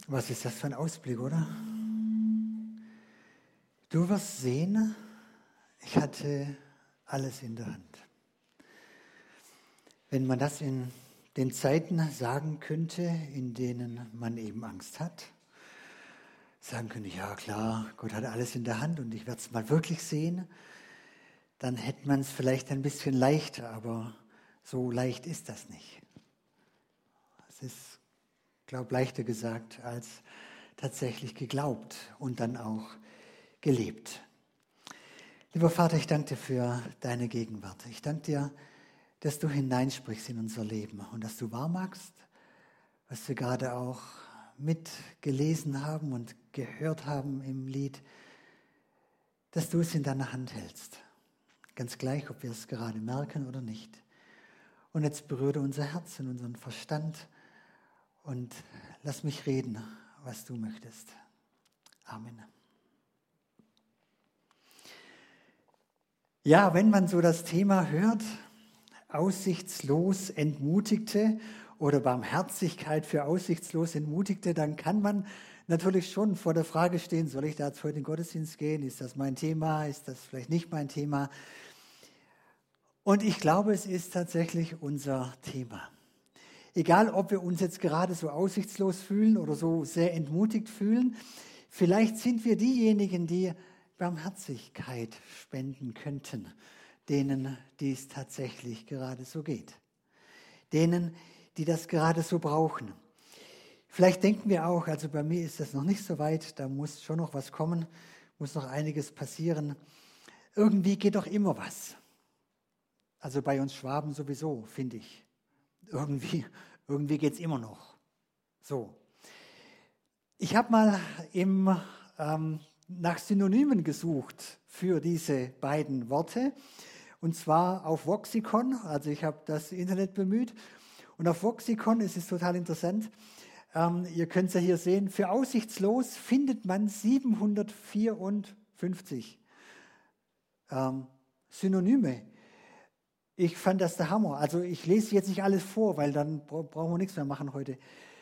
Was ist das für ein Ausblick, oder? Du wirst sehen, ich hatte alles in der Hand. Wenn man das in den Zeiten sagen könnte, in denen man eben Angst hat, sagen könnte, ja klar, Gott hat alles in der Hand und ich werde es mal wirklich sehen, dann hätte man es vielleicht ein bisschen leichter, aber so leicht ist das nicht. Es ist, glaube ich, leichter gesagt als tatsächlich geglaubt und dann auch gelebt. Lieber Vater, ich danke dir für deine Gegenwart. Ich danke dir, dass du hineinsprichst in unser Leben und dass du wahr machst, was wir gerade auch mitgelesen haben und gehört haben im Lied, dass du es in deiner Hand hältst. Ganz gleich, ob wir es gerade merken oder nicht. Und jetzt berühre unser Herz und unseren Verstand und lass mich reden, was du möchtest. Amen. Ja, wenn man so das Thema hört, aussichtslos Entmutigte oder Barmherzigkeit für aussichtslos Entmutigte, dann kann man natürlich schon vor der Frage stehen, soll ich da jetzt heute in den Gottesdienst gehen? Ist das mein Thema? Ist das vielleicht nicht mein Thema? Und ich glaube, es ist tatsächlich unser Thema. Egal, ob wir uns jetzt gerade so aussichtslos fühlen oder so sehr entmutigt fühlen, vielleicht sind wir diejenigen, die Barmherzigkeit spenden könnten, denen, die es tatsächlich gerade so geht. Denen, die das gerade so brauchen. Vielleicht denken wir auch, also bei mir ist das noch nicht so weit, da muss schon noch was kommen, muss noch einiges passieren. Irgendwie geht doch immer was. Also bei uns Schwaben sowieso, finde ich. Irgendwie geht es immer noch. So. Ich habe mal nach Synonymen gesucht für diese beiden Worte. Und zwar auf Voxicon, also ich habe das Internet bemüht. Und auf Voxicon ist es total interessant. Ihr könnt es ja hier sehen. Für aussichtslos findet man 754 Synonyme. Ich fand das der Hammer. Also ich lese jetzt nicht alles vor, weil dann brauchen wir nichts mehr machen heute.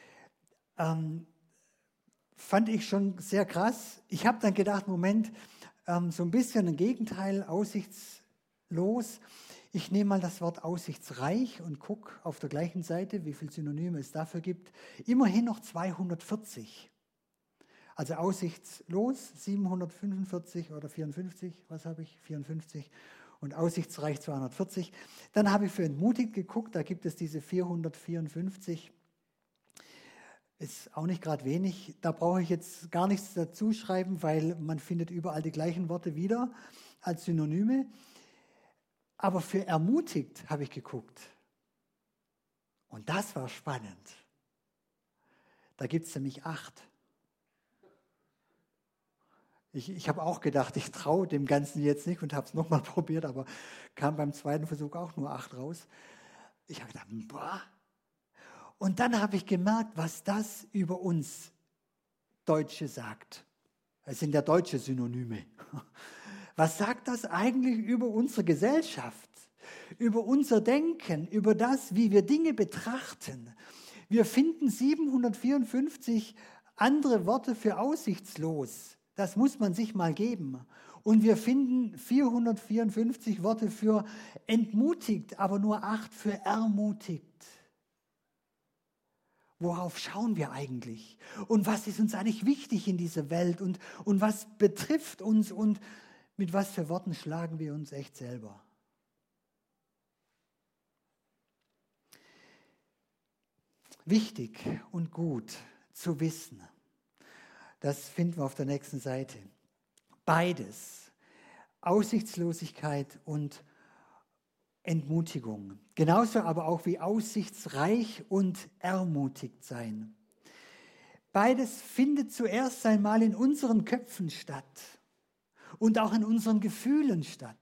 Fand ich schon sehr krass. Ich habe dann gedacht, Moment, so ein bisschen ein Gegenteil, aussichtslos. Ich nehme mal das Wort aussichtsreich und gucke auf der gleichen Seite, wie viele Synonyme es dafür gibt. Immerhin noch 240. Also aussichtslos 745 oder 54, was habe ich? 54. Und aussichtsreich 240. Dann habe ich für entmutigt geguckt, da gibt es diese 454. Ist auch nicht gerade wenig. Da brauche ich jetzt gar nichts dazu schreiben, weil man findet überall die gleichen Worte wieder als Synonyme. Aber für ermutigt habe ich geguckt. Und das war spannend. Da gibt es nämlich 8. Ich habe auch gedacht, ich traue dem Ganzen jetzt nicht und habe es nochmal probiert, aber kam beim zweiten Versuch auch nur 8 raus. Ich habe gedacht, boah. Und dann habe ich gemerkt, was das über uns Deutsche sagt. Es sind ja deutsche Synonyme. Was sagt das eigentlich über unsere Gesellschaft, über unser Denken, über das, wie wir Dinge betrachten? Wir finden 754 andere Worte für aussichtslos. Das muss man sich mal geben. Und wir finden 454 Worte für entmutigt, aber nur 8 für ermutigt. Worauf schauen wir eigentlich? Und was ist uns eigentlich wichtig in dieser Welt? Und was betrifft uns? Und mit was für Worten schlagen wir uns echt selber? Wichtig und gut zu wissen. Das finden wir auf der nächsten Seite. Beides, Aussichtslosigkeit und Entmutigung. Genauso aber auch wie aussichtsreich und ermutigt sein. Beides findet zuerst einmal in unseren Köpfen statt und auch in unseren Gefühlen statt.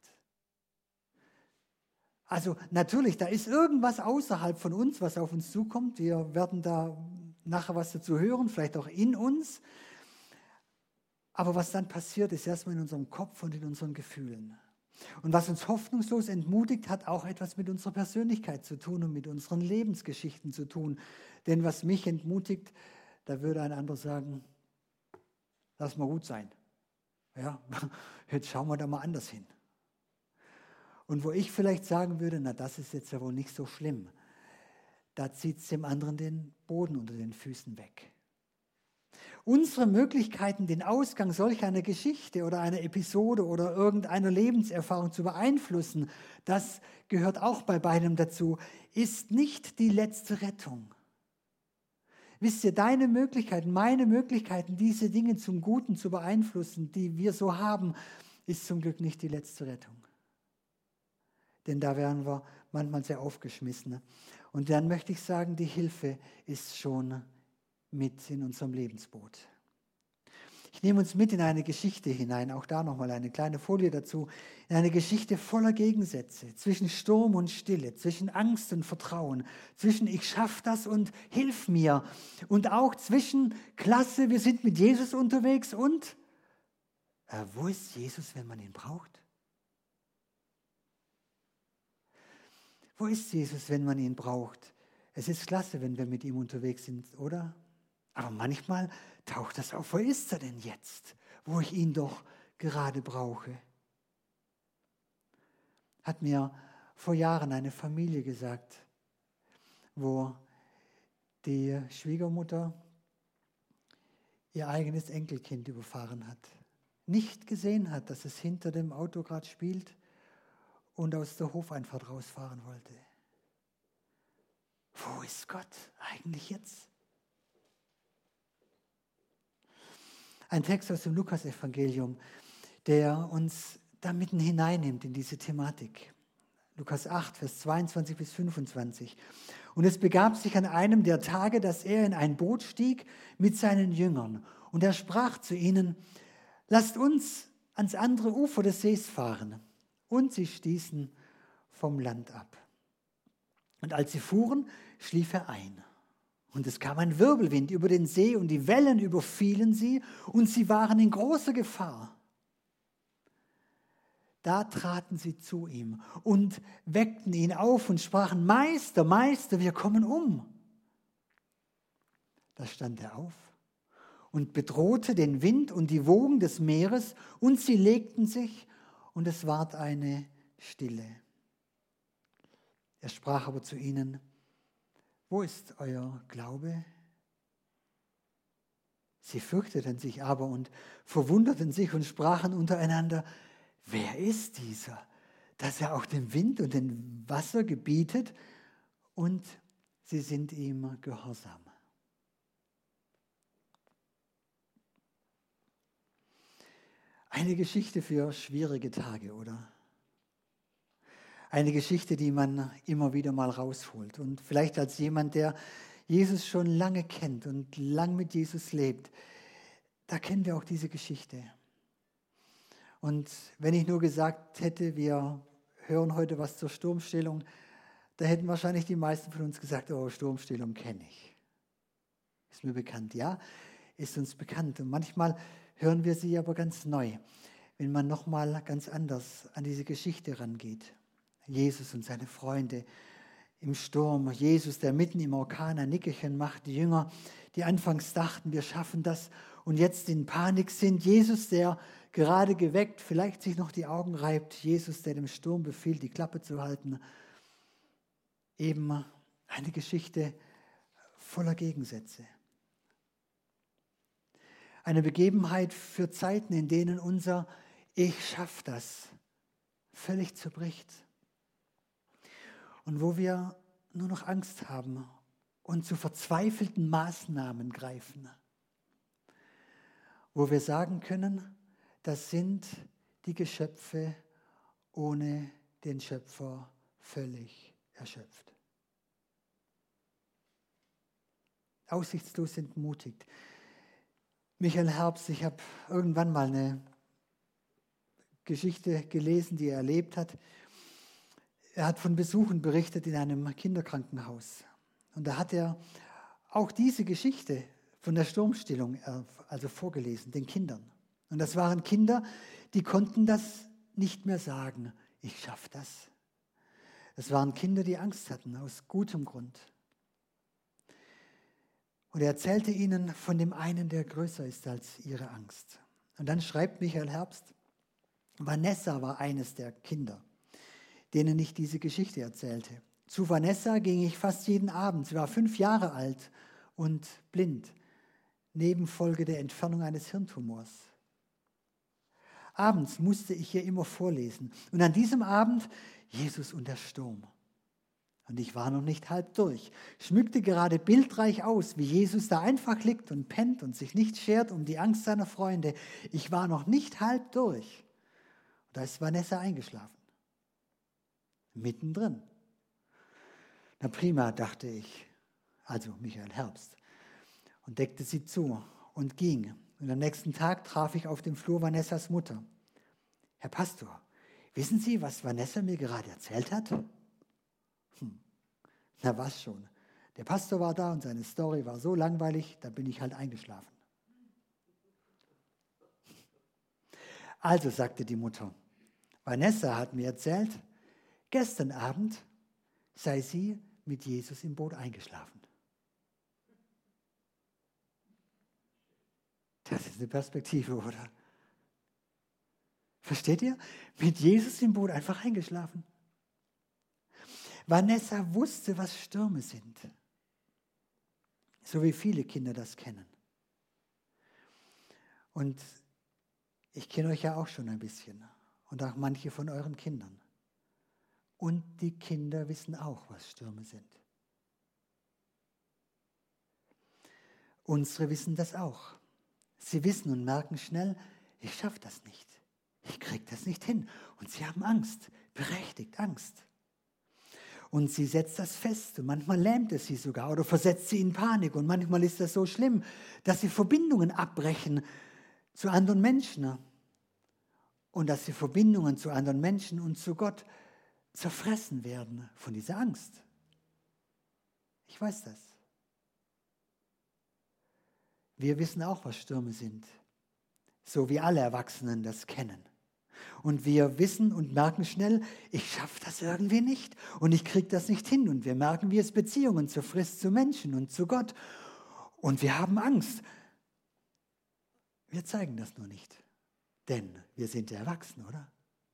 Also natürlich, da ist irgendwas außerhalb von uns, was auf uns zukommt. Wir werden da nachher was dazu hören, vielleicht auch in uns. Aber was dann passiert, ist erstmal in unserem Kopf und in unseren Gefühlen. Und was uns hoffnungslos entmutigt, hat auch etwas mit unserer Persönlichkeit zu tun und mit unseren Lebensgeschichten zu tun. Denn was mich entmutigt, da würde ein anderer sagen, lass mal gut sein. Ja, jetzt schauen wir da mal anders hin. Und wo ich vielleicht sagen würde, na, das ist jetzt ja wohl nicht so schlimm, da zieht es dem anderen den Boden unter den Füßen weg. Unsere Möglichkeiten, den Ausgang solch einer Geschichte oder einer Episode oder irgendeiner Lebenserfahrung zu beeinflussen, das gehört auch bei beidem dazu, ist nicht die letzte Rettung. Wisst ihr, deine Möglichkeiten, meine Möglichkeiten, diese Dinge zum Guten zu beeinflussen, die wir so haben, ist zum Glück nicht die letzte Rettung. Denn da wären wir manchmal sehr aufgeschmissen. Und dann möchte ich sagen, die Hilfe ist schon mit in unserem Lebensboot. Ich nehme uns mit in eine Geschichte hinein, auch da nochmal eine kleine Folie dazu, in eine Geschichte voller Gegensätze, zwischen Sturm und Stille, zwischen Angst und Vertrauen, zwischen ich schaffe das und hilf mir und auch zwischen klasse, wir sind mit Jesus unterwegs und wo ist Jesus, wenn man ihn braucht? Wo ist Jesus, wenn man ihn braucht? Es ist klasse, wenn wir mit ihm unterwegs sind, oder? Aber manchmal taucht das auf. Wo ist er denn jetzt, wo ich ihn doch gerade brauche? Hat mir vor Jahren eine Familie gesagt, wo die Schwiegermutter ihr eigenes Enkelkind überfahren hat. Nicht gesehen hat, dass es hinter dem Auto gerade spielt und aus der Hofeinfahrt rausfahren wollte. Wo ist Gott eigentlich jetzt? Ein Text aus dem Lukas-Evangelium, der uns da mitten hineinnimmt in diese Thematik. Lukas 8, Vers 22 bis 25. Und es begab sich an einem der Tage, dass er in ein Boot stieg mit seinen Jüngern. Und er sprach zu ihnen, lasst uns ans andere Ufer des Sees fahren. Und sie stießen vom Land ab. Und als sie fuhren, schlief er ein. Und es kam ein Wirbelwind über den See und die Wellen überfielen sie und sie waren in großer Gefahr. Da traten sie zu ihm und weckten ihn auf und sprachen, Meister, Meister, wir kommen um. Da stand er auf und bedrohte den Wind und die Wogen des Meeres und sie legten sich und es ward eine Stille. Er sprach aber zu ihnen, wo ist euer Glaube? Sie fürchteten sich aber und verwunderten sich und sprachen untereinander, wer ist dieser, dass er auch dem Wind und dem Wasser gebietet und sie sind ihm gehorsam. Eine Geschichte für schwierige Tage, oder? Eine Geschichte, die man immer wieder mal rausholt. Und vielleicht als jemand, der Jesus schon lange kennt und lang mit Jesus lebt, da kennen wir auch diese Geschichte. Und wenn ich nur gesagt hätte, wir hören heute was zur Sturmstillung, da hätten wahrscheinlich die meisten von uns gesagt, oh, Sturmstillung kenne ich. Ist mir bekannt, ja, ist uns bekannt. Und manchmal hören wir sie aber ganz neu, wenn man nochmal ganz anders an diese Geschichte rangeht. Jesus und seine Freunde im Sturm, Jesus, der mitten im Orkan ein Nickerchen macht, die Jünger, die anfangs dachten, wir schaffen das und jetzt in Panik sind, Jesus, der gerade geweckt, vielleicht sich noch die Augen reibt, Jesus, der dem Sturm befiehlt, die Klappe zu halten. Eben eine Geschichte voller Gegensätze. Eine Begebenheit für Zeiten, in denen unser Ich schaff das völlig zerbricht. Und wo wir nur noch Angst haben und zu verzweifelten Maßnahmen greifen. Wo wir sagen können, das sind die Geschöpfe ohne den Schöpfer völlig erschöpft. Aussichtslos entmutigt. Michael Herbst, ich habe irgendwann mal eine Geschichte gelesen, die er erlebt hat. Er hat von Besuchen berichtet in einem Kinderkrankenhaus. Und da hat er auch diese Geschichte von der Sturmstillung also vorgelesen, den Kindern. Und das waren Kinder, die konnten das nicht mehr sagen, ich schaffe das. Es waren Kinder, die Angst hatten, aus gutem Grund. Und er erzählte ihnen von dem einen, der größer ist als ihre Angst. Und dann schreibt Michael Herbst, Vanessa war eines der Kinder, denen ich diese Geschichte erzählte. Zu Vanessa ging ich fast jeden Abend. Sie war 5 Jahre alt und blind, Nebenfolge der Entfernung eines Hirntumors. Abends musste ich ihr immer vorlesen. Und an diesem Abend Jesus und der Sturm. Und ich war noch nicht halb durch, schmückte gerade bildreich aus, wie Jesus da einfach liegt und pennt und sich nicht schert um die Angst seiner Freunde. Ich war noch nicht halb durch. Und da ist Vanessa eingeschlafen. Mittendrin. Na prima, dachte ich, also Michael Herbst, und deckte sie zu und ging. Und am nächsten Tag traf ich auf dem Flur Vanessas Mutter. Herr Pastor, wissen Sie, was Vanessa mir gerade erzählt hat? Na was schon. Der Pastor war da und seine Story war so langweilig, da bin ich halt eingeschlafen. Also sagte die Mutter, Vanessa hat mir erzählt, gestern Abend sei sie mit Jesus im Boot eingeschlafen. Das ist eine Perspektive, oder? Versteht ihr? Mit Jesus im Boot einfach eingeschlafen. Vanessa wusste, was Stürme sind. So wie viele Kinder das kennen. Und ich kenne euch ja auch schon ein bisschen. Und auch manche von euren Kindern. Und die Kinder wissen auch, was Stürme sind. Unsere wissen das auch. Sie wissen und merken schnell, ich schaffe das nicht. Ich kriege das nicht hin. Und sie haben Angst, berechtigt Angst. Und sie setzt das fest und manchmal lähmt es sie sogar oder versetzt sie in Panik. Und manchmal ist das so schlimm, dass sie Verbindungen abbrechen zu anderen Menschen. Und dass sie Verbindungen zu anderen Menschen und zu Gott zerfressen werden von dieser Angst. Ich weiß das. Wir wissen auch, was Stürme sind, so wie alle Erwachsenen das kennen. Und wir wissen und merken schnell, ich schaffe das irgendwie nicht und ich kriege das nicht hin. Und wir merken, wie es Beziehungen zerfrisst zu Menschen und zu Gott. Und wir haben Angst. Wir zeigen das nur nicht, denn wir sind ja erwachsen, oder?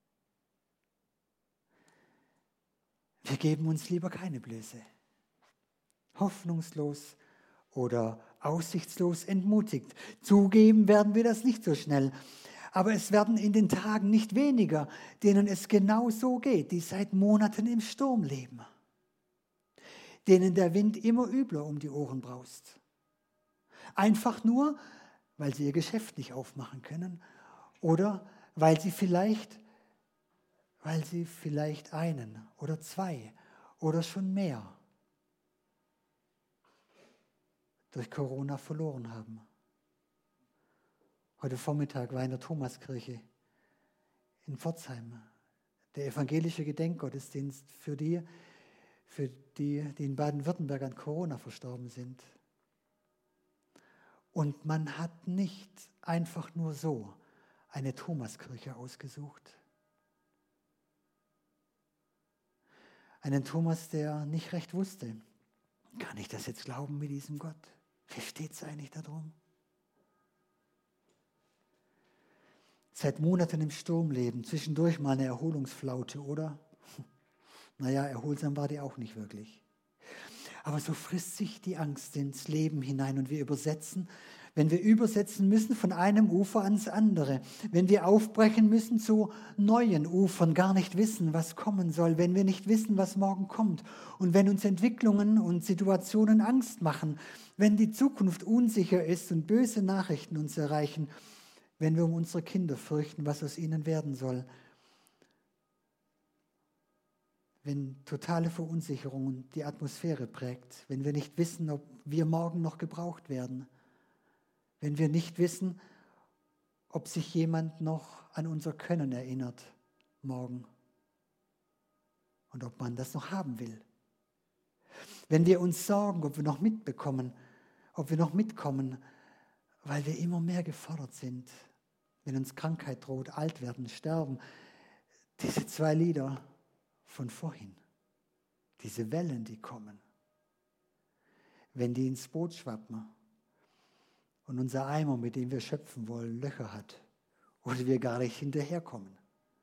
Wir geben uns lieber keine Blöße. Hoffnungslos oder aussichtslos entmutigt. Zugeben werden wir das nicht so schnell. Aber es werden in den Tagen nicht weniger, denen es genau so geht, die seit Monaten im Sturm leben. Denen der Wind immer übler um die Ohren braust. Einfach nur, weil sie ihr Geschäft nicht aufmachen können oder weil sie vielleicht einen oder 2 oder schon mehr durch Corona verloren haben. Heute Vormittag war in der Thomaskirche in Pforzheim der evangelische Gedenkgottesdienst für die in Baden-Württemberg an Corona verstorben sind. Und man hat nicht einfach nur so eine Thomaskirche ausgesucht. Einen Thomas, der nicht recht wusste, kann ich das jetzt glauben mit diesem Gott? Wie steht es eigentlich darum? Seit Monaten im Sturm leben, zwischendurch mal eine Erholungsflaute, oder? Naja, erholsam war die auch nicht wirklich. Aber so frisst sich die Angst ins Leben hinein und wir übersetzen, wenn wir übersetzen müssen von einem Ufer ans andere, wenn wir aufbrechen müssen zu neuen Ufern, gar nicht wissen, was kommen soll, wenn wir nicht wissen, was morgen kommt und wenn uns Entwicklungen und Situationen Angst machen, wenn die Zukunft unsicher ist und böse Nachrichten uns erreichen, wenn wir um unsere Kinder fürchten, was aus ihnen werden soll, wenn totale Verunsicherung die Atmosphäre prägt, wenn wir nicht wissen, ob wir morgen noch gebraucht werden, wenn wir nicht wissen, ob sich jemand noch an unser Können erinnert morgen und ob man das noch haben will. Wenn wir uns sorgen, ob wir noch mitkommen, weil wir immer mehr gefordert sind, wenn uns Krankheit droht, alt werden, sterben. Diese 2 Lieder von vorhin, diese Wellen, die kommen. wenn die ins Boot schwappen und unser Eimer, mit dem wir schöpfen wollen, Löcher hat oder wir gar nicht hinterherkommen.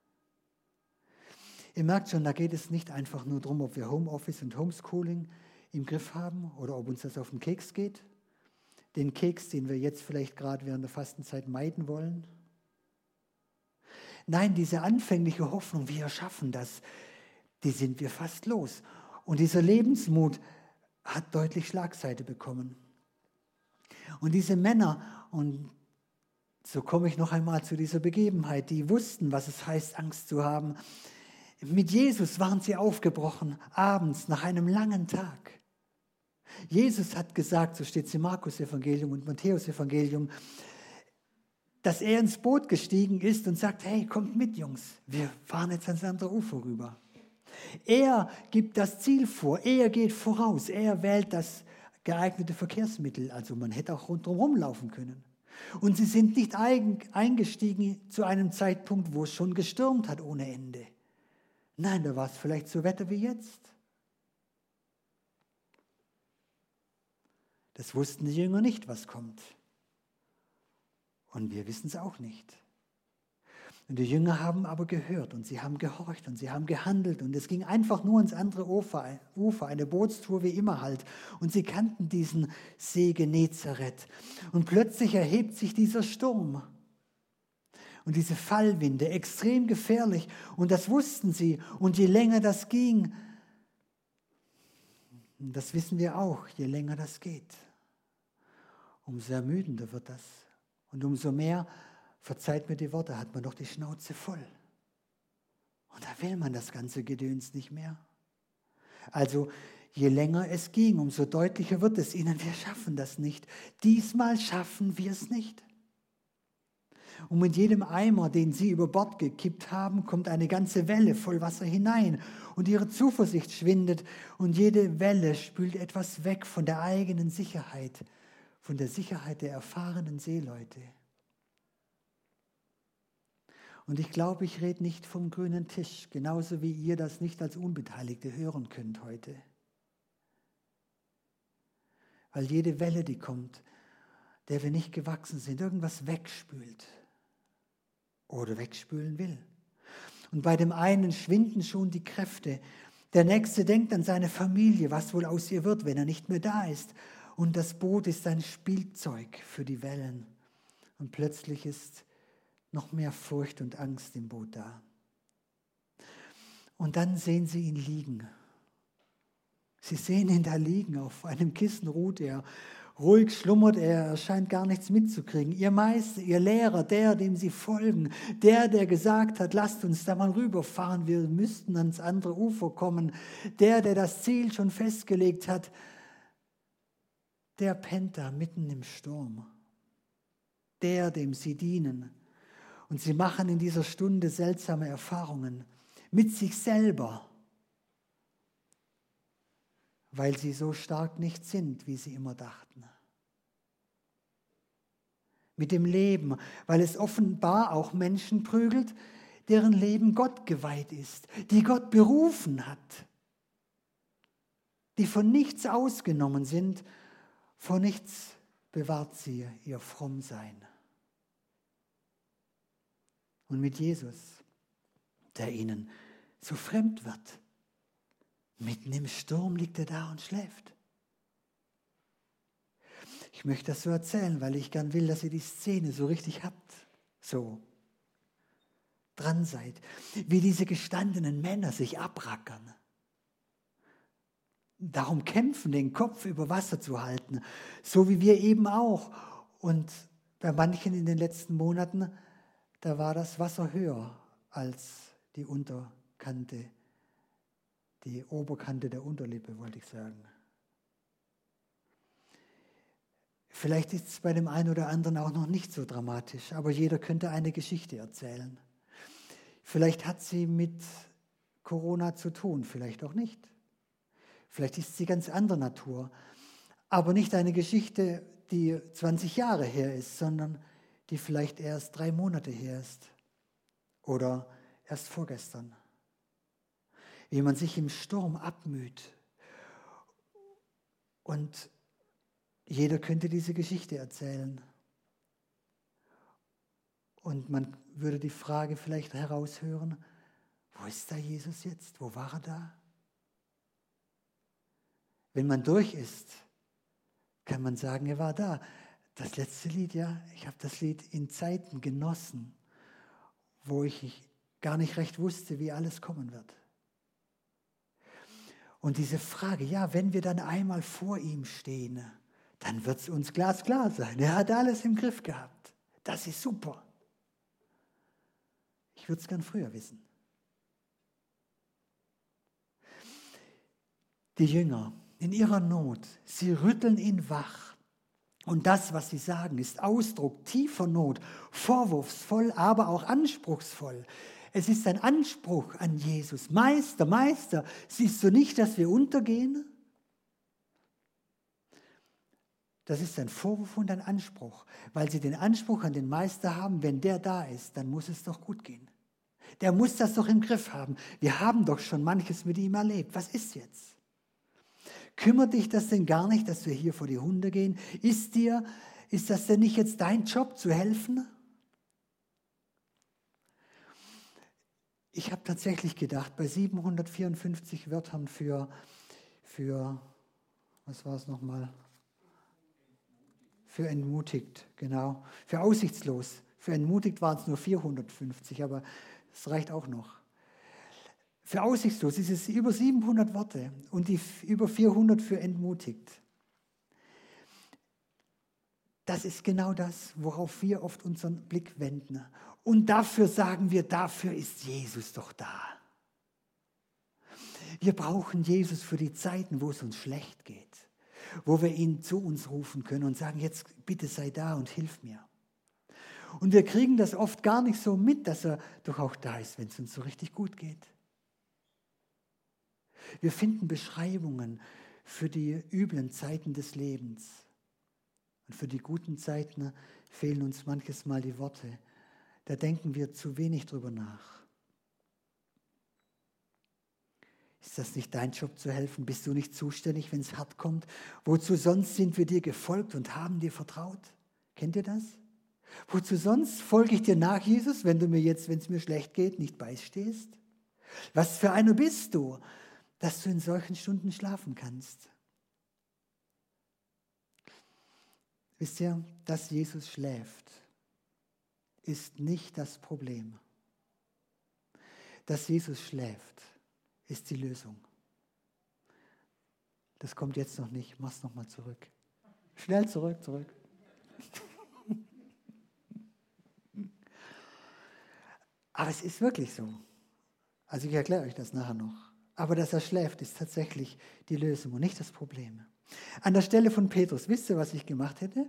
Ihr merkt schon, da geht es nicht einfach nur darum, ob wir Homeoffice und Homeschooling im Griff haben oder ob uns das auf den Keks geht. Den Keks, den wir jetzt vielleicht gerade während der Fastenzeit meiden wollen. Nein, diese anfängliche Hoffnung, wir schaffen das, die sind wir fast los. Und dieser Lebensmut hat deutlich Schlagseite bekommen. Und diese Männer, und so komme ich noch einmal zu dieser Begebenheit, die wussten, was es heißt, Angst zu haben. Mit Jesus waren sie aufgebrochen, abends nach einem langen Tag. Jesus hat gesagt, so steht es im Markus-Evangelium und Matthäus-Evangelium, dass er ins Boot gestiegen ist und sagt, hey, kommt mit, Jungs, wir fahren jetzt ans andere Ufer rüber. Er gibt das Ziel vor, er geht voraus, er wählt das geeignete Verkehrsmittel, also man hätte auch rundherum laufen können. Und sie sind nicht eingestiegen zu einem Zeitpunkt, wo es schon gestürmt hat ohne Ende. Nein, da war es vielleicht so Wetter wie jetzt. Das wussten die Jünger nicht, was kommt. Und wir wissen es auch nicht. Und die Jünger haben aber gehört und sie haben gehorcht und sie haben gehandelt. Und es ging einfach nur ins andere Ufer, eine Bootstour wie immer halt. Und sie kannten diesen See Genezareth. Und plötzlich erhebt sich dieser Sturm. Und diese Fallwinde, extrem gefährlich. Und das wussten sie. Und je länger das ging, das wissen wir auch, je länger das geht, umso ermüdender wird das. Und umso mehr, verzeiht mir die Worte, hat man doch die Schnauze voll. Und da will man das ganze Gedöns nicht mehr. Also je länger es ging, umso deutlicher wird es ihnen, wir schaffen das nicht. Diesmal schaffen wir es nicht. Und mit jedem Eimer, den sie über Bord gekippt haben, kommt eine ganze Welle voll Wasser hinein. Und ihre Zuversicht schwindet und jede Welle spült etwas weg von der eigenen Sicherheit, von der Sicherheit der erfahrenen Seeleute. Und ich glaube, ich rede nicht vom grünen Tisch, genauso wie ihr das nicht als Unbeteiligte hören könnt heute. Weil jede Welle, die kommt, der wir nicht gewachsen sind, irgendwas wegspült oder wegspülen will. Und bei dem einen schwinden schon die Kräfte. Der Nächste denkt an seine Familie, was wohl aus ihr wird, wenn er nicht mehr da ist. Und das Boot ist ein Spielzeug für die Wellen. Und plötzlich ist noch mehr Furcht und Angst im Boot da. Und dann sehen sie ihn liegen. Sie sehen ihn da liegen, auf einem Kissen ruht er. Ruhig schlummert er scheint gar nichts mitzukriegen. Ihr Meister, ihr Lehrer, der, dem sie folgen, der gesagt hat, lasst uns da mal rüberfahren, wir müssten ans andere Ufer kommen, der das Ziel schon festgelegt hat, der pennt da mitten im Sturm. Der, dem sie dienen. Und sie machen in dieser Stunde seltsame Erfahrungen mit sich selber, weil sie so stark nicht sind, wie sie immer dachten. Mit dem Leben, weil es offenbar auch Menschen prügelt, deren Leben Gott geweiht ist, die Gott berufen hat, die von nichts ausgenommen sind, vor nichts bewahrt sie ihr Frommsein. Und mit Jesus, der ihnen so fremd wird, mitten im Sturm liegt er da und schläft. Ich möchte das so erzählen, weil ich gern will, dass ihr die Szene so richtig habt, so dran seid, wie diese gestandenen Männer sich abrackern. Darum kämpfen, den Kopf über Wasser zu halten, so wie wir eben auch. Und bei manchen in den letzten Monaten, da war das Wasser höher als die Unterkante, die Oberkante der Unterlippe, wollte ich sagen. Vielleicht ist es bei dem einen oder anderen auch noch nicht so dramatisch, aber jeder könnte eine Geschichte erzählen. Vielleicht hat sie mit Corona zu tun, vielleicht auch nicht. Vielleicht ist sie ganz anderer Natur, aber nicht eine Geschichte, die 20 Jahre her ist, sondern die vielleicht erst 3 Monate her ist oder erst vorgestern. Wie man sich im Sturm abmüht und Jeder könnte diese Geschichte erzählen. Und man würde die Frage vielleicht heraushören, wo ist da Jesus jetzt? Wo war er da? Wenn man durch ist, kann man sagen, er war da. Das letzte Lied, ja, ich habe das Lied in Zeiten genossen, wo ich gar nicht recht wusste, wie alles kommen wird. Und diese Frage, ja, wenn wir dann einmal vor ihm stehen, dann wird es uns glasklar sein. Er hat alles im Griff gehabt. Das ist super. Ich würde es gern früher wissen. Die Jünger in ihrer Not, sie rütteln ihn wach. Und das, was sie sagen, ist Ausdruck tiefer Not, vorwurfsvoll, aber auch anspruchsvoll. Es ist ein Anspruch an Jesus. Meister, Meister, siehst du nicht, dass wir untergehen? Das ist ein Vorwurf und ein Anspruch, weil sie den Anspruch an den Meister haben, wenn der da ist, dann muss es doch gut gehen. Der muss das doch im Griff haben. Wir haben doch schon manches mit ihm erlebt. Was ist jetzt? Kümmert dich das denn gar nicht, dass wir hier vor die Hunde gehen? Ist das denn nicht jetzt dein Job, zu helfen? Ich habe tatsächlich gedacht, bei 754 Wörtern für was war es nochmal? Für entmutigt, genau. Für aussichtslos. Für entmutigt waren es nur 450, aber das reicht auch noch. Für aussichtslos ist es über 700 Worte und die über 400 für entmutigt. Das ist genau das, worauf wir oft unseren Blick wenden. Und dafür sagen wir, dafür ist Jesus doch da. Wir brauchen Jesus für die Zeiten, wo es uns schlecht geht, wo wir ihn zu uns rufen können und sagen, jetzt bitte sei da und hilf mir. Und wir kriegen das oft gar nicht so mit, dass er doch auch da ist, wenn es uns so richtig gut geht. Wir finden Beschreibungen für die üblen Zeiten des Lebens. Und für die guten Zeiten fehlen uns manches Mal die Worte. Da denken wir zu wenig drüber nach. Ist das nicht dein Job zu helfen? Bist du nicht zuständig, wenn es hart kommt? Wozu sonst sind wir dir gefolgt und haben dir vertraut? Kennt ihr das? Wozu sonst folge ich dir nach, Jesus, wenn du mir jetzt, wenn es mir schlecht geht, nicht beistehst? Was für einer bist du, dass du in solchen Stunden schlafen kannst? Wisst ihr, dass Jesus schläft, ist nicht das Problem. Dass Jesus schläft, ist die Lösung. Das kommt jetzt noch nicht. Mach's noch mal zurück. Schnell zurück. Aber es ist wirklich so. Also ich erkläre euch das nachher noch. Aber dass er schläft, ist tatsächlich die Lösung und nicht das Problem. An der Stelle von Petrus, wisst ihr, was ich gemacht hätte?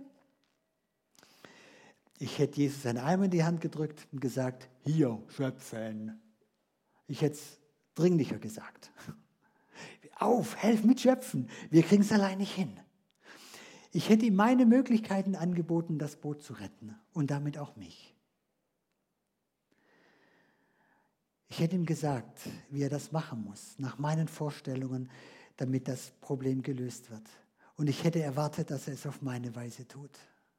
Ich hätte Jesus einen Eimer in die Hand gedrückt und gesagt, hier, schöpfen. Ich hätte es dringlicher gesagt. Auf, helf mit schöpfen. Wir kriegen es allein nicht hin. Ich hätte ihm meine Möglichkeiten angeboten, das Boot zu retten und damit auch mich. Ich hätte ihm gesagt, wie er das machen muss, nach meinen Vorstellungen, damit das Problem gelöst wird. Und ich hätte erwartet, dass er es auf meine Weise tut.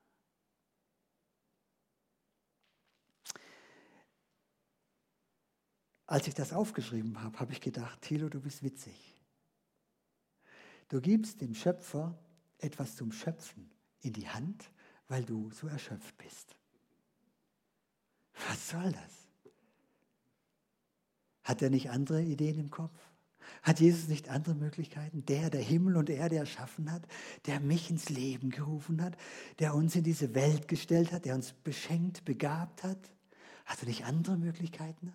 Als ich das aufgeschrieben habe, habe ich gedacht, Thilo, du bist witzig. Du gibst dem Schöpfer etwas zum Schöpfen in die Hand, weil du so erschöpft bist. Was soll das? Hat er nicht andere Ideen im Kopf? Hat Jesus nicht andere Möglichkeiten? Der Himmel und Erde erschaffen hat, der mich ins Leben gerufen hat, der uns in diese Welt gestellt hat, der uns beschenkt, begabt hat. Hat er nicht andere Möglichkeiten?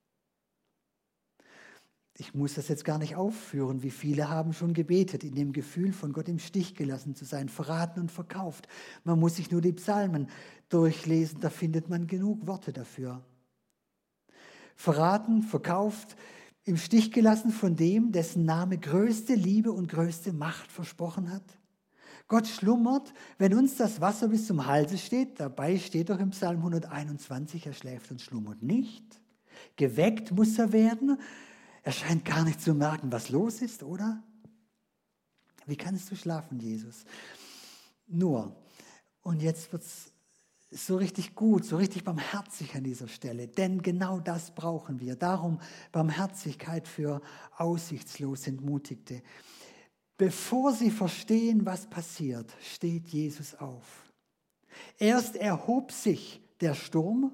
Ich muss das jetzt gar nicht aufführen, wie viele haben schon gebetet, in dem Gefühl, von Gott im Stich gelassen zu sein, verraten und verkauft. Man muss sich nur die Psalmen durchlesen, da findet man genug Worte dafür. Verraten, verkauft, im Stich gelassen von dem, dessen Name größte Liebe und größte Macht versprochen hat. Gott schlummert, wenn uns das Wasser bis zum Halse steht. Dabei steht doch im Psalm 121, er schläft und schlummert nicht. Geweckt muss er werden. Er scheint gar nicht zu merken, was los ist, oder? Wie kannst du schlafen, Jesus? Nur, und jetzt wird es so richtig gut, so richtig barmherzig an dieser Stelle, denn genau das brauchen wir. Darum Barmherzigkeit für aussichtslos Entmutigte. Bevor sie verstehen, was passiert, steht Jesus auf. Erst erhob sich der Sturm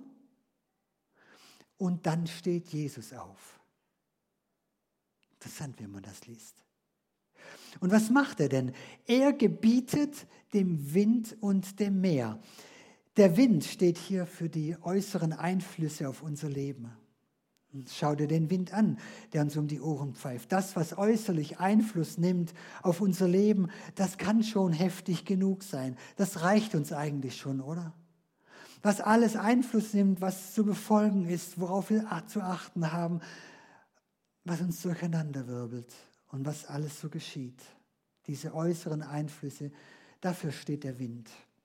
und dann steht Jesus auf. Interessant, wenn man das liest. Und was macht er denn? Er gebietet dem Wind und dem Meer. Der Wind steht hier für die äußeren Einflüsse auf unser Leben. Schau dir den Wind an, der uns um die Ohren pfeift. Das, was äußerlich Einfluss nimmt auf unser Leben, das kann schon heftig genug sein. Das reicht uns eigentlich schon, oder? Was alles Einfluss nimmt, was zu befolgen ist, worauf wir zu achten haben, was uns durcheinanderwirbelt und was alles so geschieht. Diese äußeren Einflüsse, dafür steht der Wind.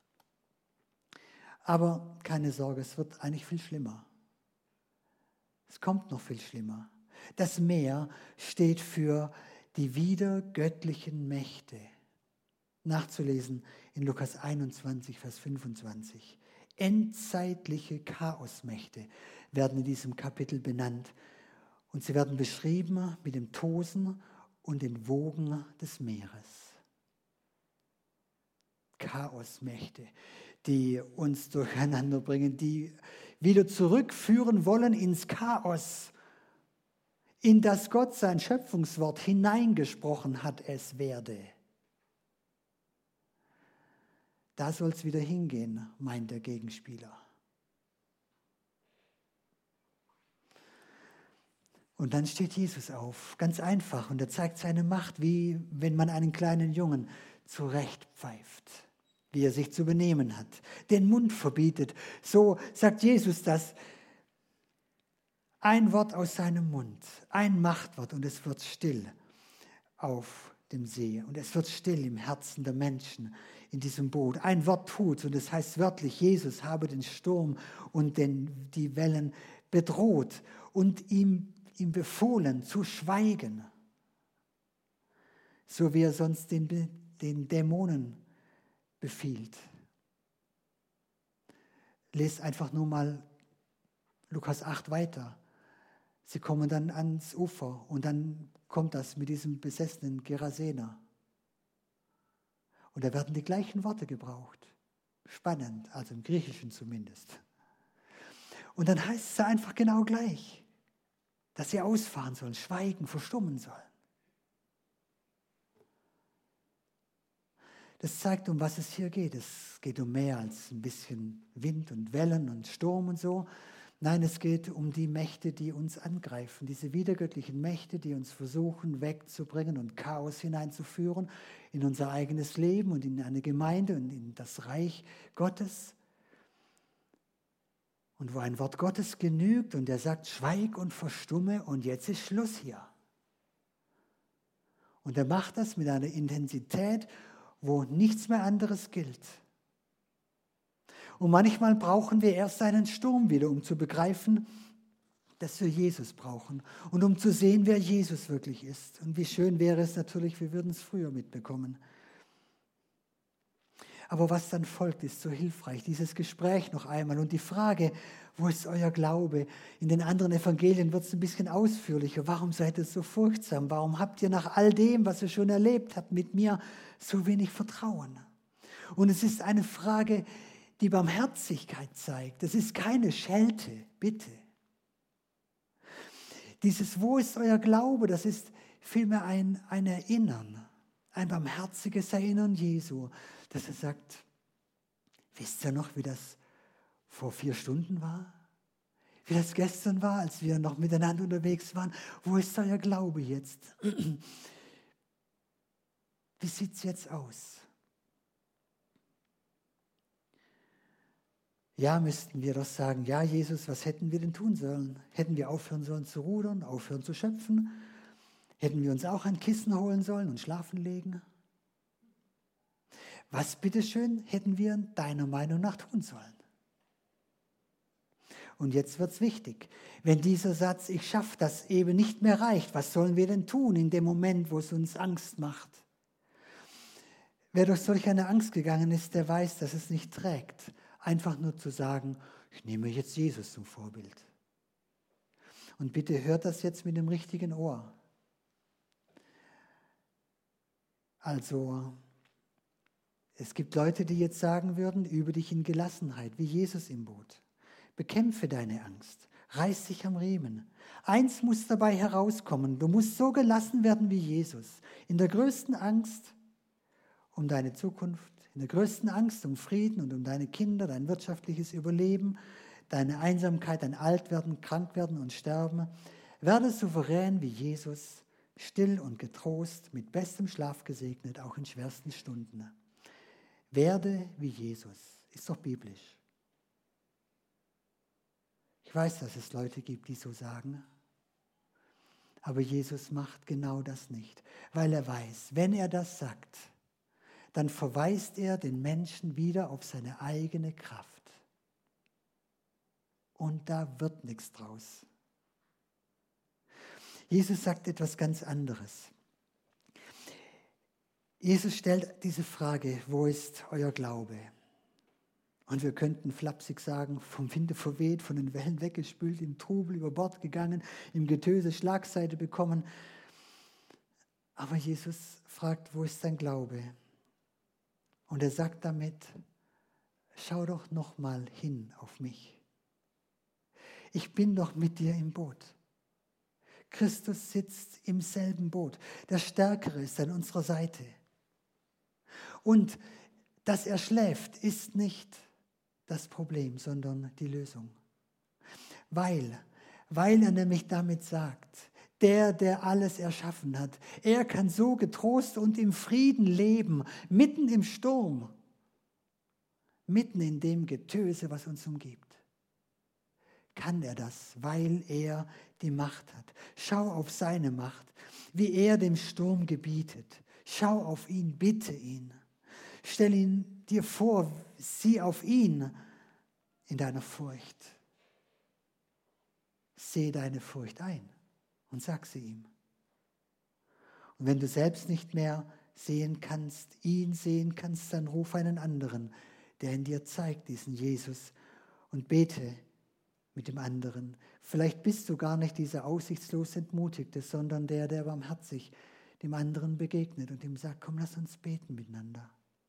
Aber keine Sorge, es wird eigentlich viel schlimmer. Es kommt noch viel schlimmer. Das Meer steht für die widergöttlichen Mächte. Nachzulesen in Lukas 21, Vers 25. Endzeitliche Chaosmächte werden in diesem Kapitel benannt. Und sie werden beschrieben mit dem Tosen und den Wogen des Meeres. Chaosmächte, die uns durcheinander bringen, die wieder zurückführen wollen ins Chaos, in das Gott sein Schöpfungswort hineingesprochen hat, es werde. Da soll es wieder hingehen, meint der Gegenspieler. Und dann steht Jesus auf, ganz einfach, und er zeigt seine Macht, wie wenn man einen kleinen Jungen zurechtpfeift, wie er sich zu benehmen hat, den Mund verbietet. So sagt Jesus das. Ein Wort aus seinem Mund, ein Machtwort, und es wird still auf dem See. Und es wird still im Herzen der Menschen in diesem Boot. Ein Wort tut's, und es heißt wörtlich, Jesus habe den Sturm und die Wellen bedroht und ihm befohlen zu schweigen, so wie er sonst den Dämonen befiehlt. Lest einfach nur mal Lukas 8 weiter. Sie kommen dann ans Ufer und dann kommt das mit diesem besessenen Gerasener. Und da werden die gleichen Worte gebraucht. Spannend, also im Griechischen zumindest. Und dann heißt es einfach genau gleich, dass sie ausfahren sollen, schweigen, verstummen sollen. Das zeigt, um was es hier geht. Es geht um mehr als ein bisschen Wind und Wellen und Sturm und so. Nein, es geht um die Mächte, die uns angreifen. Diese widergöttlichen Mächte, die uns versuchen wegzubringen und Chaos hineinzuführen in unser eigenes Leben und in eine Gemeinde und in das Reich Gottes. Und wo ein Wort Gottes genügt und er sagt, schweig und verstumme und jetzt ist Schluss hier. Und er macht das mit einer Intensität, wo nichts mehr anderes gilt. Und manchmal brauchen wir erst einen Sturm wieder, um zu begreifen, dass wir Jesus brauchen und um zu sehen, wer Jesus wirklich ist. Und wie schön wäre es natürlich, wir würden es früher mitbekommen. Aber was dann folgt, ist so hilfreich. Dieses Gespräch noch einmal und die Frage, wo ist euer Glaube? In den anderen Evangelien wird es ein bisschen ausführlicher. Warum seid ihr so furchtsam? Warum habt ihr nach all dem, was ihr schon erlebt habt, mit mir so wenig Vertrauen? Und es ist eine Frage, die Barmherzigkeit zeigt. Es ist keine Schelte, bitte. Dieses Wo ist euer Glaube? Das ist vielmehr ein Erinnern, ein barmherziges Erinnern Jesu, dass er sagt, wisst ihr noch, wie das vor 4 Stunden war? Wie das gestern war, als wir noch miteinander unterwegs waren? Wo ist euer Glaube jetzt? Wie sieht es jetzt aus? Ja, müssten wir doch sagen, ja Jesus, was hätten wir denn tun sollen? Hätten wir aufhören sollen zu rudern, aufhören zu schöpfen? Hätten wir uns auch ein Kissen holen sollen und schlafen legen? Was, bitteschön, hätten wir deiner Meinung nach tun sollen? Und jetzt wird es wichtig. Wenn dieser Satz, ich schaffe das, eben nicht mehr reicht, was sollen wir denn tun in dem Moment, wo es uns Angst macht? Wer durch solch eine Angst gegangen ist, der weiß, dass es nicht trägt, einfach nur zu sagen, ich nehme jetzt Jesus zum Vorbild. Und bitte hört das jetzt mit dem richtigen Ohr. Also, es gibt Leute, die jetzt sagen würden, übe dich in Gelassenheit, wie Jesus im Boot. Bekämpfe deine Angst, reiß dich am Riemen. Eins muss dabei herauskommen, du musst so gelassen werden wie Jesus. In der größten Angst um deine Zukunft, in der größten Angst um Frieden und um deine Kinder, dein wirtschaftliches Überleben, deine Einsamkeit, dein Altwerden, Krankwerden und Sterben. Werde souverän wie Jesus, still und getrost, mit bestem Schlaf gesegnet, auch in schwersten Stunden. Werde wie Jesus, ist doch biblisch. Ich weiß, dass es Leute gibt, die so sagen, aber Jesus macht genau das nicht, weil er weiß, wenn er das sagt, dann verweist er den Menschen wieder auf seine eigene Kraft. Und da wird nichts draus. Jesus sagt etwas ganz anderes. Jesus stellt diese Frage, wo ist euer Glaube? Und wir könnten flapsig sagen, vom Winde verweht, von den Wellen weggespült, im Trubel über Bord gegangen, im Getöse Schlagseite bekommen. Aber Jesus fragt, wo ist dein Glaube? Und er sagt damit, schau doch noch mal hin auf mich. Ich bin doch mit dir im Boot. Christus sitzt im selben Boot. Der Stärkere ist an unserer Seite. Und dass er schläft, ist nicht das Problem, sondern die Lösung. Weil er nämlich damit sagt, der alles erschaffen hat, er kann so getrost und im Frieden leben, mitten im Sturm, mitten in dem Getöse, was uns umgibt. Kann er das, weil er die Macht hat. Schau auf seine Macht, wie er dem Sturm gebietet. Schau auf ihn, bitte ihn. Stell ihn dir vor, sieh auf ihn in deiner Furcht. Seh deine Furcht ein und sag sie ihm. Und wenn du selbst nicht mehr ihn sehen kannst, dann ruf einen anderen, der in dir zeigt, diesen Jesus, und bete mit dem anderen. Vielleicht bist du gar nicht dieser aussichtslos Entmutigte, sondern der barmherzig dem anderen begegnet und ihm sagt, komm, lass uns beten miteinander.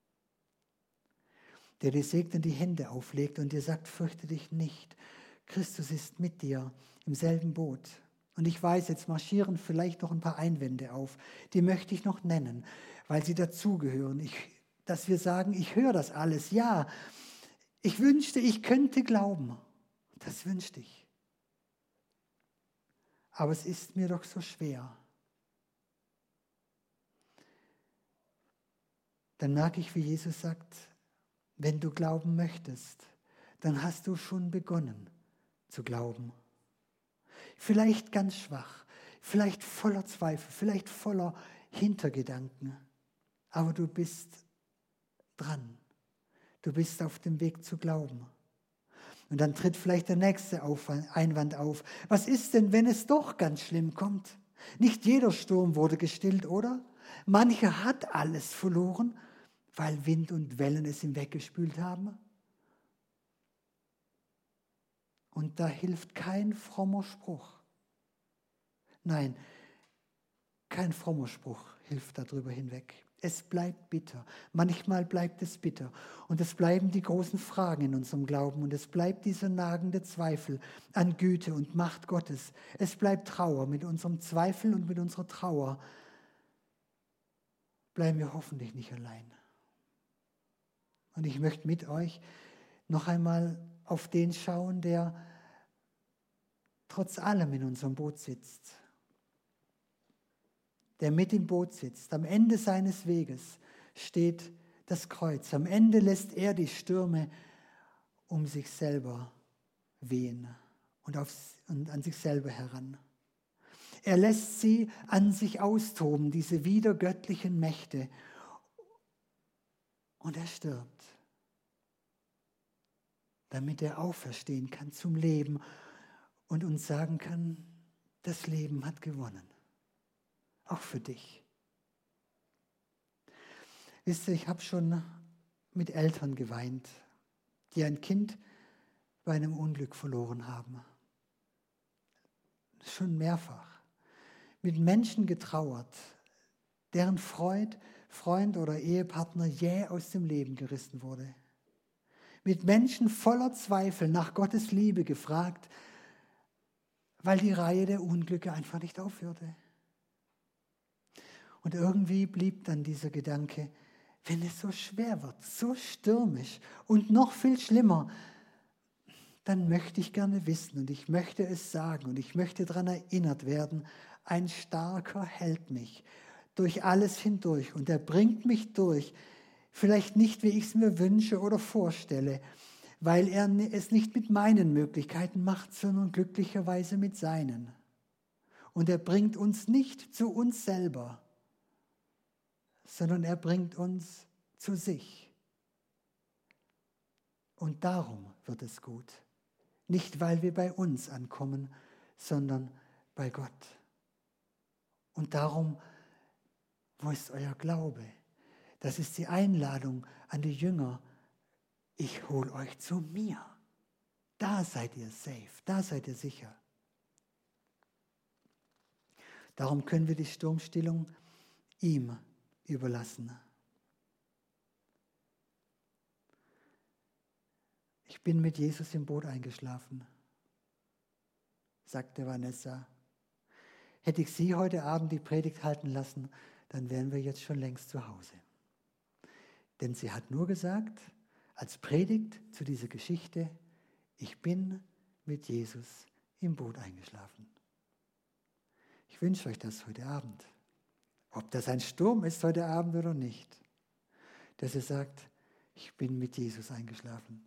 Der dir segnend die Hände auflegt und dir sagt, fürchte dich nicht. Christus ist mit dir im selben Boot. Und ich weiß, jetzt marschieren vielleicht noch ein paar Einwände auf. Die möchte ich noch nennen, weil sie dazugehören. Dass wir sagen, ich höre das alles. Ja, ich wünschte, ich könnte glauben. Das wünschte ich. Aber es ist mir doch so schwer. Dann merke ich, wie Jesus sagt, wenn du glauben möchtest, dann hast du schon begonnen zu glauben. Vielleicht ganz schwach, vielleicht voller Zweifel, vielleicht voller Hintergedanken, aber du bist dran. Du bist auf dem Weg zu glauben. Und dann tritt vielleicht der nächste Einwand auf. Was ist denn, wenn es doch ganz schlimm kommt? Nicht jeder Sturm wurde gestillt, oder? Mancher hat alles verloren, weil Wind und Wellen es ihm weggespült haben. Und da hilft kein frommer Spruch. Nein, kein frommer Spruch hilft darüber hinweg. Es bleibt bitter. Manchmal bleibt es bitter. Und es bleiben die großen Fragen in unserem Glauben. Und es bleibt dieser nagende Zweifel an Güte und Macht Gottes. Es bleibt Trauer. Mit unserem Zweifel und mit unserer Trauer bleiben wir hoffentlich nicht allein. Und ich möchte mit euch noch einmal auf den schauen, der trotz allem in unserem Boot sitzt. Der mit im Boot sitzt. Am Ende seines Weges steht das Kreuz. Am Ende lässt er die Stürme um sich selber wehen und an sich selber heran. Er lässt sie an sich austoben, diese widergöttlichen Mächte. Und er stirbt, damit er auferstehen kann zum Leben und uns sagen kann, das Leben hat gewonnen. Auch für dich. Wisst ihr, ich habe schon mit Eltern geweint, die ein Kind bei einem Unglück verloren haben. Schon mehrfach. Mit Menschen getrauert, deren Freund oder Ehepartner jäh aus dem Leben gerissen wurde. Mit Menschen voller Zweifel nach Gottes Liebe gefragt, weil die Reihe der Unglücke einfach nicht aufhörte. Und irgendwie blieb dann dieser Gedanke, wenn es so schwer wird, so stürmisch und noch viel schlimmer, dann möchte ich gerne wissen und ich möchte es sagen und ich möchte daran erinnert werden, ein Starker hält mich durch alles hindurch und er bringt mich durch, vielleicht nicht, wie ich es mir wünsche oder vorstelle, weil er es nicht mit meinen Möglichkeiten macht, sondern glücklicherweise mit seinen. Und er bringt uns nicht zu uns selber, sondern er bringt uns zu sich. Und darum wird es gut. Nicht, weil wir bei uns ankommen, sondern bei Gott. Und darum, wo ist euer Glaube? Das ist die Einladung an die Jünger. Ich hole euch zu mir. Da seid ihr safe, da seid ihr sicher. Darum können wir die Sturmstillung ihm überlassen. Ich bin mit Jesus im Boot eingeschlafen, sagte Vanessa. Hätte ich sie heute Abend die Predigt halten lassen, dann wären wir jetzt schon längst zu Hause. Denn sie hat nur gesagt, als Predigt zu dieser Geschichte, ich bin mit Jesus im Boot eingeschlafen. Ich wünsche euch das heute Abend. Ob das ein Sturm ist heute Abend oder nicht, dass ihr sagt, ich bin mit Jesus eingeschlafen.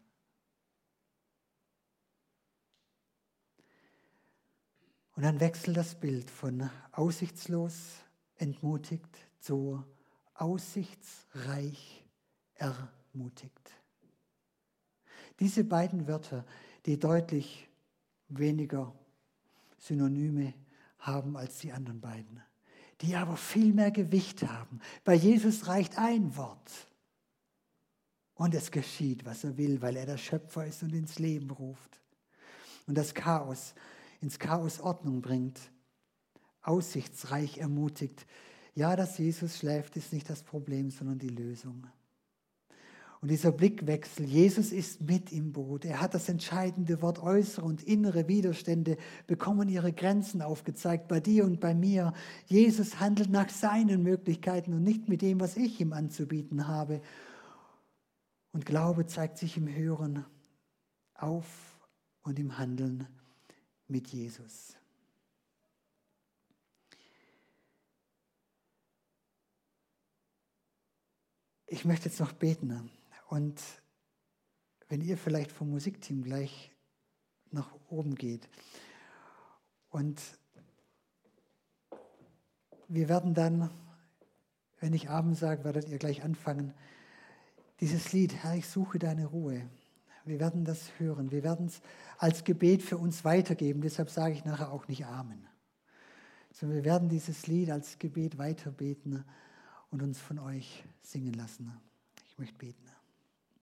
Und dann wechselt das Bild von aussichtslos, entmutigt zu aussichtsreich, ermutigt. Diese beiden Wörter, die deutlich weniger Synonyme haben als die anderen beiden, die aber viel mehr Gewicht haben. Bei Jesus reicht ein Wort und es geschieht, was er will, weil er der Schöpfer ist und ins Leben ruft. Und das Chaos ins Chaos Ordnung bringt, aussichtsreich ermutigt. Ja, dass Jesus schläft, ist nicht das Problem, sondern die Lösung. Und dieser Blickwechsel, Jesus ist mit im Boot. Er hat das entscheidende Wort, äußere und innere Widerstände bekommen ihre Grenzen aufgezeigt, bei dir und bei mir. Jesus handelt nach seinen Möglichkeiten und nicht mit dem, was ich ihm anzubieten habe. Und Glaube zeigt sich im Hören auf und im Handeln mit Jesus. Ich möchte jetzt noch beten und wenn ihr vielleicht vom Musikteam gleich nach oben geht und wir werden dann, wenn ich Abend sage, werdet ihr gleich anfangen, dieses Lied, Herr, ich suche deine Ruhe. Wir werden das hören. Wir werden es als Gebet für uns weitergeben. Deshalb sage ich nachher auch nicht Amen. Sondern wir werden dieses Lied als Gebet weiterbeten und uns von euch singen lassen. Ich möchte beten.